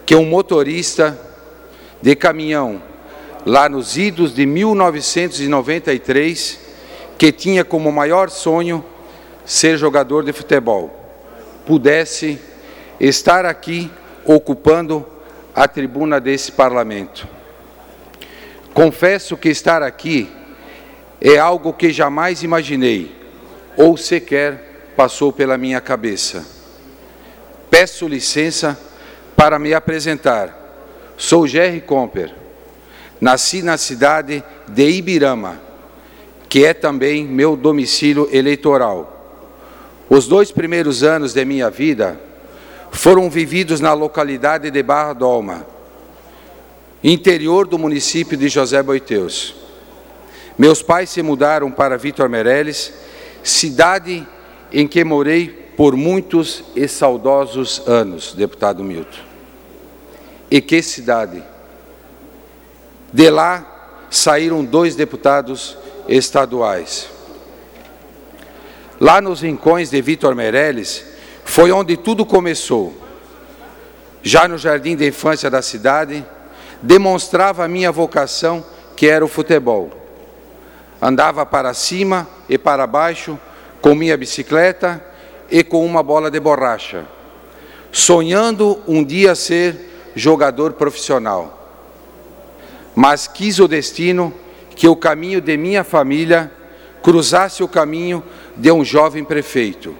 que um motorista de caminhão, lá nos idos de 1993, que tinha como maior sonho ser jogador de futebol, pudesse estar aqui ocupando a tribuna desse parlamento. Confesso que estar aqui é algo que jamais imaginei, ou sequer passou pela minha cabeça. Peço licença para me apresentar. Sou Gerry Comper. Nasci na cidade de Ibirama, que é também meu domicílio eleitoral. Os 2 primeiros anos de minha vida foram vividos na localidade de Barra Dolma, interior do município de José Boiteus. Meus pais se mudaram para Vítor Meireles, cidade em que morei por muitos e saudosos anos, deputado Milton. E que cidade! De lá saíram 2 deputados estaduais. Lá nos rincões de Vítor Meireles foi onde tudo começou. Já no jardim de infância da cidade, demonstrava a minha vocação, que era o futebol. Andava para cima e para baixo com minha bicicleta e com uma bola de borracha, sonhando um dia ser jogador profissional. Mas quis o destino que o caminho de minha família cruzasse o caminho de um jovem prefeito.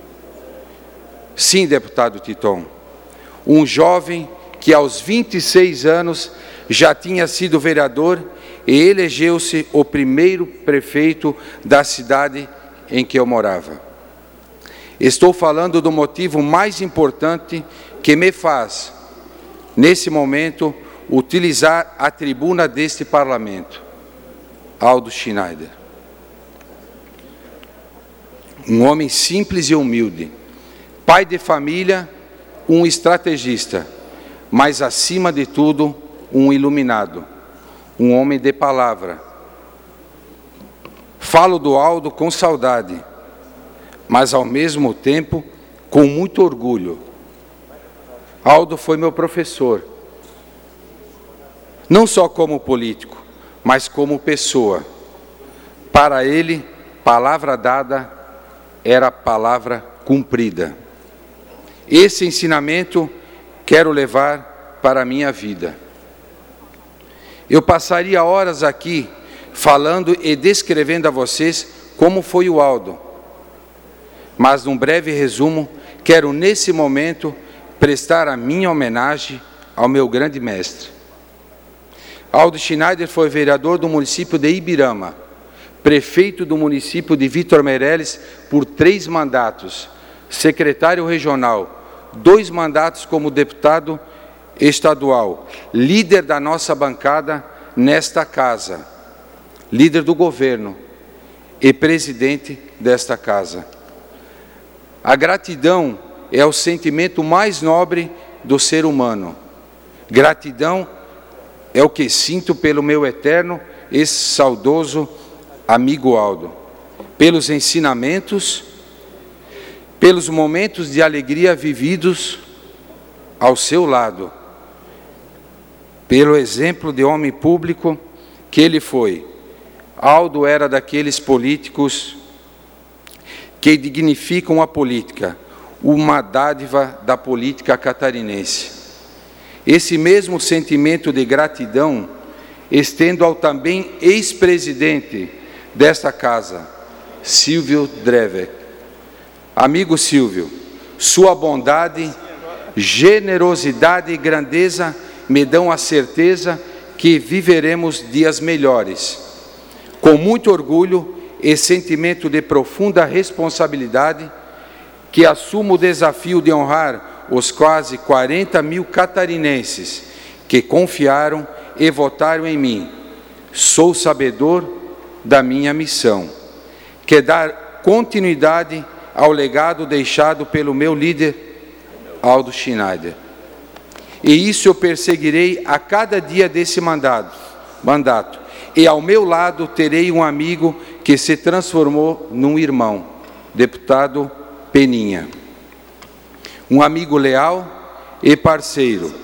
Sim, deputado Titon, um jovem que aos 26 anos já tinha sido vereador e elegeu-se o primeiro prefeito da cidade em que eu morava. Estou falando do motivo mais importante que me faz, nesse momento, utilizar a tribuna deste parlamento. Aldo Schneider. Um homem simples e humilde, pai de família, um estrategista, mas, acima de tudo, um iluminado, um homem de palavra. Falo do Aldo com saudade, mas, ao mesmo tempo, com muito orgulho. Aldo foi meu professor, não só como político, mas como pessoa. Para ele, palavra dada era palavra cumprida. Esse ensinamento quero levar para a minha vida. Eu passaria horas aqui falando e descrevendo a vocês como foi o Aldo. Mas, num breve resumo, quero nesse momento prestar a minha homenagem ao meu grande mestre. Aldo Schneider foi vereador do município de Ibirama, prefeito do município de Vítor Meireles por 3 mandatos, secretário regional, 2 mandatos como deputado estadual, líder da nossa bancada nesta casa, líder do governo e presidente desta casa. A gratidão é o sentimento mais nobre do ser humano. Gratidão é o que sinto pelo meu eterno e saudoso amigo Aldo, pelos ensinamentos, pelos momentos de alegria vividos ao seu lado, pelo exemplo de homem público que ele foi. Aldo era daqueles políticos que dignificam a política, uma dádiva da política catarinense. Esse mesmo sentimento de gratidão estendo ao também ex-presidente desta casa, Silvio Drevek. Amigo Silvio, sua bondade, generosidade e grandeza me dão a certeza que viveremos dias melhores. Com muito orgulho e sentimento de profunda responsabilidade, que assumo o desafio de honrar os quase 40 mil catarinenses que confiaram e votaram em mim. Sou sabedor da minha missão, que é dar continuidade ao legado deixado pelo meu líder, Aldo Schneider. E isso eu perseguirei a cada dia desse mandato. E ao meu lado terei um amigo que se transformou num irmão, deputado Peninha. Um amigo leal e parceiro,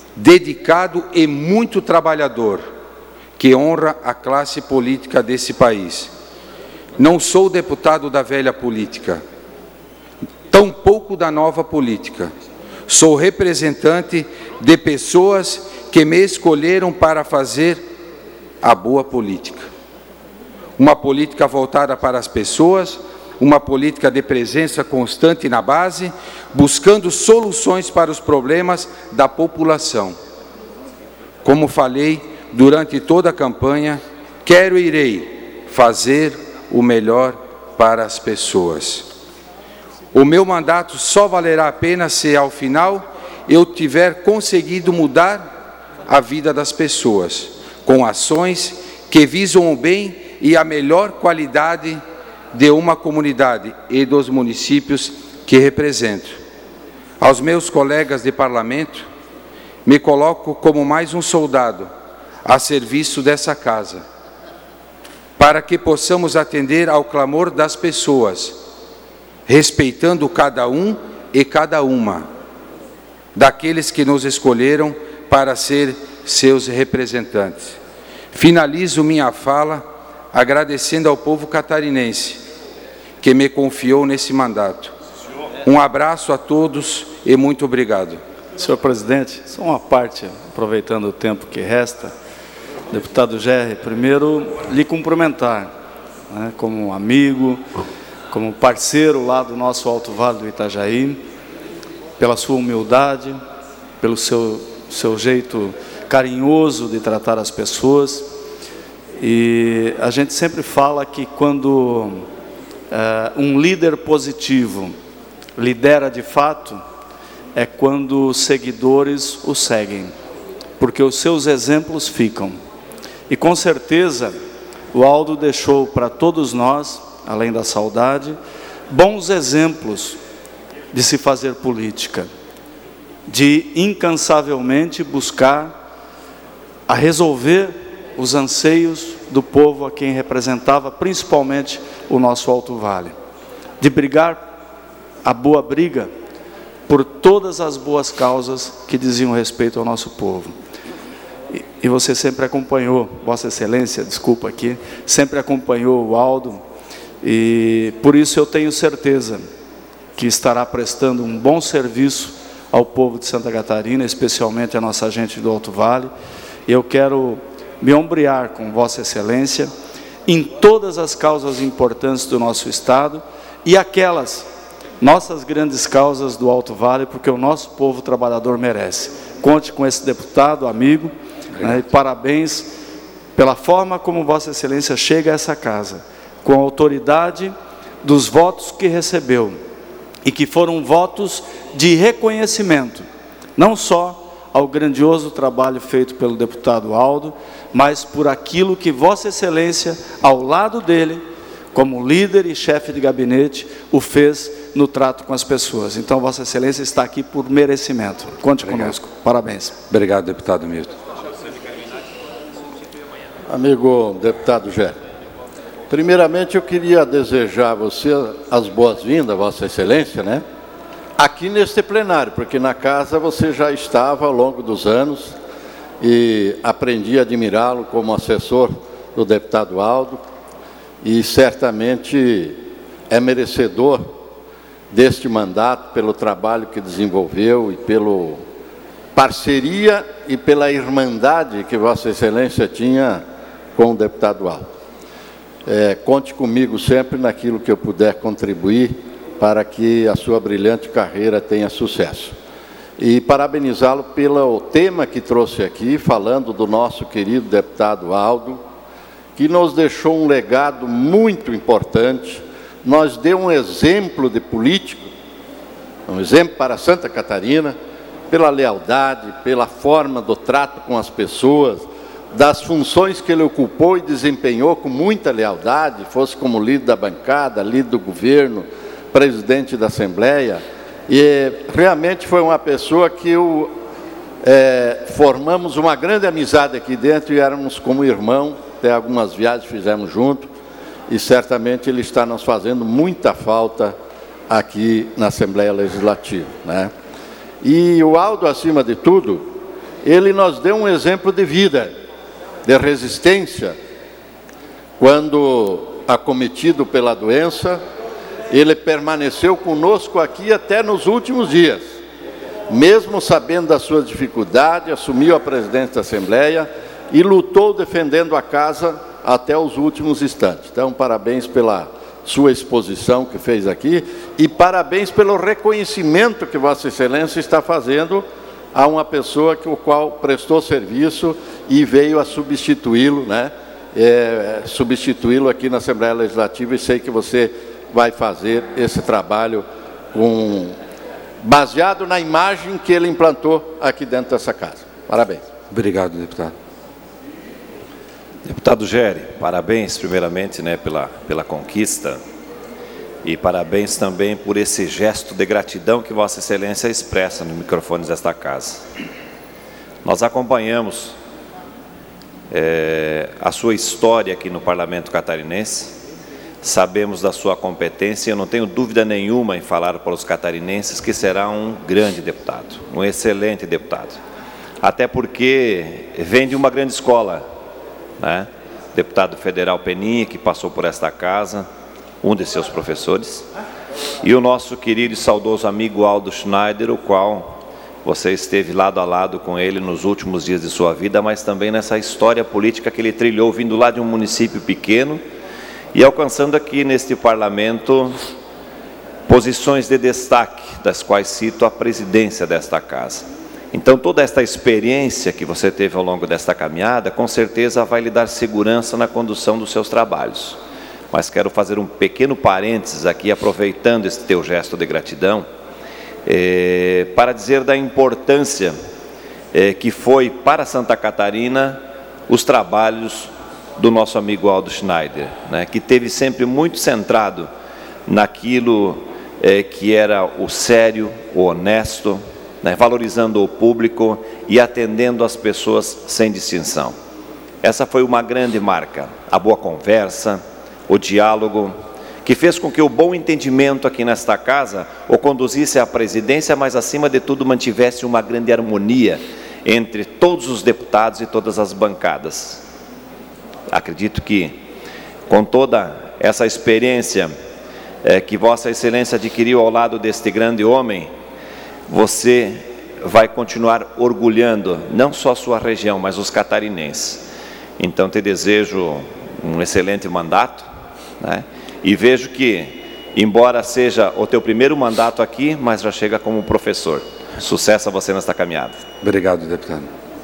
dedicado e muito trabalhador, que honra a classe política desse país. Não sou deputado da velha política, tampouco da nova política. Sou representante de pessoas que me escolheram para fazer a boa política. Uma política voltada para as pessoas, uma política de presença constante na base, buscando soluções para os problemas da população. Como falei durante toda a campanha, quero e irei fazer o melhor para as pessoas. O meu mandato só valerá a pena se, ao final, eu tiver conseguido mudar a vida das pessoas, com ações que visam o bem e a melhor qualidade de uma comunidade e dos municípios que represento. Aos meus colegas de parlamento, me coloco como mais um soldado a serviço dessa casa, para que possamos atender ao clamor das pessoas, respeitando cada um e cada uma daqueles que nos escolheram para ser seus representantes. Finalizo minha fala agradecendo ao povo catarinense que me confiou nesse mandato. Um abraço a todos e muito obrigado. Senhor presidente, só uma parte, aproveitando o tempo que resta, deputado Gerri, primeiro lhe cumprimentar, né, como amigo, como parceiro lá do nosso Alto Vale do Itajaí, pela sua humildade, pelo seu jeito carinhoso de tratar as pessoas. E a gente sempre fala que quando um líder positivo lidera de fato, é quando os seguidores o seguem, porque os seus exemplos ficam. E com certeza o Aldo deixou para todos nós, além da saudade, bons exemplos de se fazer política, de incansavelmente buscar a resolver os anseios do povo a quem representava, principalmente o nosso Alto Vale, de brigar a boa briga por todas as boas causas que diziam respeito ao nosso povo. E você sempre acompanhou, Vossa Excelência, desculpa aqui, sempre acompanhou o Aldo, e por isso eu tenho certeza que estará prestando um bom serviço ao povo de Santa Catarina, especialmente a nossa gente do Alto Vale. Eu quero me ombrear com Vossa Excelência em todas as causas importantes do nosso Estado e aquelas nossas grandes causas do Alto Vale, porque o nosso povo trabalhador merece. Conte com esse deputado, amigo, né, e parabéns pela forma como Vossa Excelência chega a essa casa, com a autoridade dos votos que recebeu, e que foram votos de reconhecimento, não só ao grandioso trabalho feito pelo deputado Aldo, mas por aquilo que Vossa Excelência, ao lado dele, como líder e chefe de gabinete, o fez no trato com as pessoas. Então, Vossa Excelência está aqui por merecimento. Conte conosco. Parabéns. Obrigado, deputado Milton. Amigo deputado Gerri, primeiramente eu queria desejar a você as boas-vindas, Vossa Excelência, né? Aqui neste plenário, porque na casa você já estava ao longo dos anos e aprendi a admirá-lo como assessor do deputado Aldo, e certamente é merecedor deste mandato pelo trabalho que desenvolveu e pela parceria e pela irmandade que Vossa Excelência tinha com o deputado Aldo. Conte comigo sempre naquilo que eu puder contribuir para que a sua brilhante carreira tenha sucesso. E parabenizá-lo pelo tema que trouxe aqui, falando do nosso querido deputado Aldo, que nos deixou um legado muito importante, nos deu um exemplo de político, um exemplo para Santa Catarina, pela lealdade, pela forma do trato com as pessoas, das funções que ele ocupou e desempenhou com muita lealdade, fosse como líder da bancada, líder do governo, presidente da Assembleia, e realmente foi uma pessoa que formamos uma grande amizade aqui dentro e éramos como irmão, até algumas viagens fizemos junto, e certamente ele está nos fazendo muita falta aqui na Assembleia Legislativa, né? E o Aldo, acima de tudo, ele nos deu um exemplo de vida, de resistência. Quando acometido pela doença, ele permaneceu conosco aqui até nos últimos dias. Mesmo sabendo da sua dificuldade, assumiu a presidência da Assembleia e lutou defendendo a casa até os últimos instantes. Então, parabéns pela sua exposição que fez aqui e parabéns pelo reconhecimento que Vossa Excelência está fazendo a uma pessoa o qual prestou serviço e veio a substituí-lo, né? Substituí-lo aqui na Assembleia Legislativa, e sei que você vai fazer esse trabalho baseado na imagem que ele implantou aqui dentro dessa casa. Parabéns. Obrigado, deputado. Deputado Gery, parabéns primeiramente, né, pela conquista, e parabéns também por esse gesto de gratidão que Vossa Excelência expressa nos microfones desta casa. Nós acompanhamos a sua história aqui no Parlamento Catarinense, sabemos da sua competência, e eu não tenho dúvida nenhuma em falar para os catarinenses que será um grande deputado, um excelente deputado, até porque vem de uma grande escola, né? Deputado federal Peninha, que passou por esta casa, um de seus professores, e o nosso querido e saudoso amigo Aldo Schneider, o qual você esteve lado a lado com ele nos últimos dias de sua vida, mas também nessa história política que ele trilhou, vindo lá de um município pequeno e alcançando aqui neste parlamento posições de destaque, das quais cito a presidência desta casa. Então, toda esta experiência que você teve ao longo desta caminhada, com certeza vai lhe dar segurança na condução dos seus trabalhos. Mas quero fazer um pequeno parênteses aqui, aproveitando esse teu gesto de gratidão, para dizer da importância que foi para Santa Catarina os trabalhos do nosso amigo Aldo Schneider, né, que teve sempre muito centrado naquilo que era o sério, o honesto, né, valorizando o público e atendendo as pessoas sem distinção. Essa foi uma grande marca, a boa conversa, o diálogo, que fez com que o bom entendimento aqui nesta casa o conduzisse à presidência, mas acima de tudo mantivesse uma grande harmonia entre todos os deputados e todas as bancadas. Acredito que com toda essa experiência que Vossa Excelência adquiriu ao lado deste grande homem, você vai continuar orgulhando não só a sua região, mas os catarinenses. Então, te desejo um excelente mandato, né? E vejo que, embora seja o teu primeiro mandato aqui, mas já chega como professor. Sucesso a você nesta caminhada. Obrigado, deputado.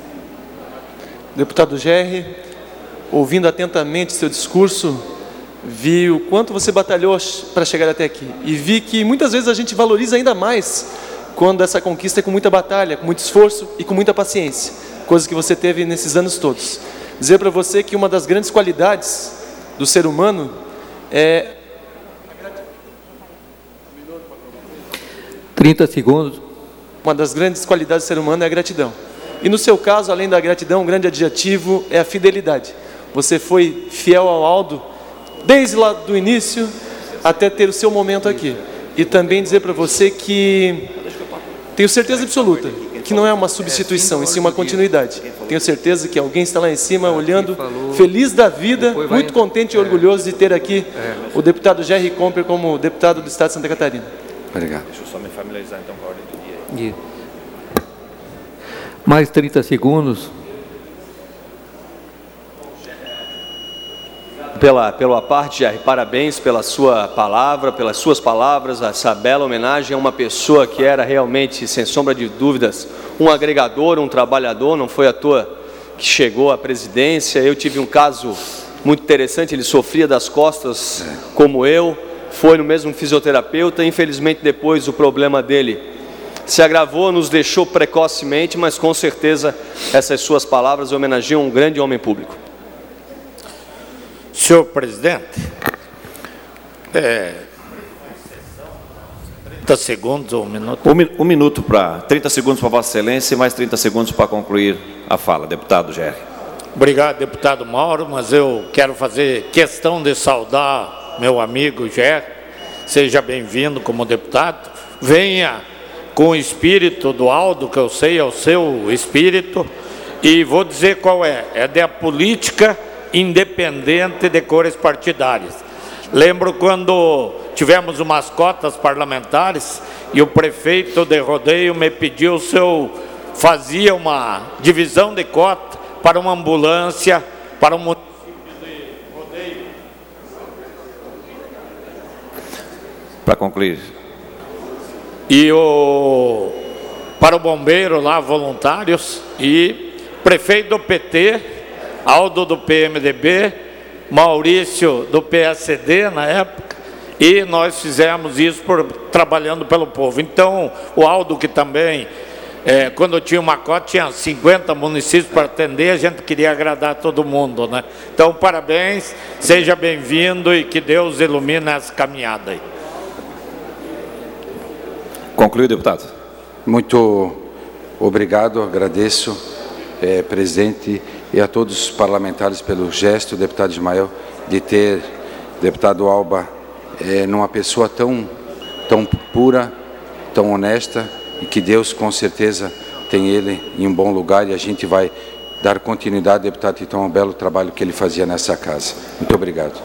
Deputado Gery, ouvindo atentamente seu discurso, vi o quanto você batalhou para chegar até aqui. E vi que muitas vezes a gente valoriza ainda mais quando essa conquista é com muita batalha, com muito esforço e com muita paciência. Coisas que você teve nesses anos todos. Dizer para você que uma das grandes qualidades do ser humano é... 30 segundos. Uma das grandes qualidades do ser humano é a gratidão. E no seu caso, além da gratidão, um grande adjetivo é a fidelidade. Você foi fiel ao Aldo desde lá do início até ter o seu momento aqui. E também dizer para você que tenho certeza absoluta que não é uma substituição, e sim uma continuidade. Tenho certeza que alguém está lá em cima olhando, feliz da vida, muito contente e orgulhoso de ter aqui o deputado Gery Comper como deputado do Estado de Santa Catarina. Obrigado. Deixa eu só me familiarizar então com a ordem do dia. Mais 30 segundos. Pela parte, Gery, parabéns pela sua palavra, pelas suas palavras, essa bela homenagem a uma pessoa que era realmente, sem sombra de dúvidas, um agregador, um trabalhador. Não foi à toa que chegou à presidência. Eu tive um caso muito interessante, ele sofria das costas como eu, foi no mesmo fisioterapeuta, infelizmente depois o problema dele se agravou, nos deixou precocemente, mas com certeza essas suas palavras homenageiam um grande homem público. Senhor presidente, 30 segundos ou um minuto? Um minuto para 30 segundos para Vossa Excelência e mais 30 segundos para concluir a fala. Deputado Gery. Obrigado, deputado Mauro, mas eu quero fazer questão de saudar meu amigo Gery. Seja bem-vindo como deputado. Venha com o espírito do Aldo, que eu sei é o seu espírito, e vou dizer qual é da política independente de cores partidárias. Lembro quando tivemos umas cotas parlamentares e o prefeito de Rodeio me pediu se eu fazia uma divisão de cota para uma ambulância, para um município de Rodeio. Para concluir. E para o bombeiro lá, voluntários, e prefeito do PT, Aldo do PMDB, Maurício do PSD na época, e nós fizemos isso trabalhando pelo povo. Então, o Aldo, que também, quando tinha uma cota, tinha 50 municípios para atender, a gente queria agradar todo mundo, né? Então, parabéns, seja bem-vindo e que Deus ilumine essa caminhada aí. Concluiu, deputado. Muito obrigado, agradeço, presidente, e a todos os parlamentares pelo gesto, deputado Ismael, de ter, deputado Alba, numa pessoa tão pura, tão honesta, e que Deus com certeza tem ele em um bom lugar, e a gente vai dar continuidade, deputado Titão, ao belo trabalho que ele fazia nessa casa. Muito obrigado.